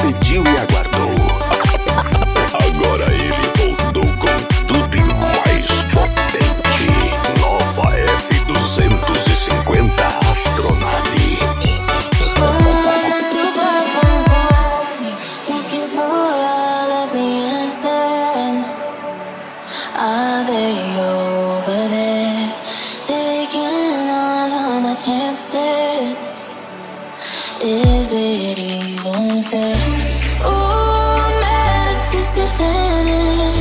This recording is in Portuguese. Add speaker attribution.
Speaker 1: pediu e aguardou. Agora ele voltou com tudo e mais potente. Nova F-250 Astronave.
Speaker 2: Looking for all of the answers. Are they over there? Taking all of my chances. Is it even fair? Ooh, I'm at a disadvantage.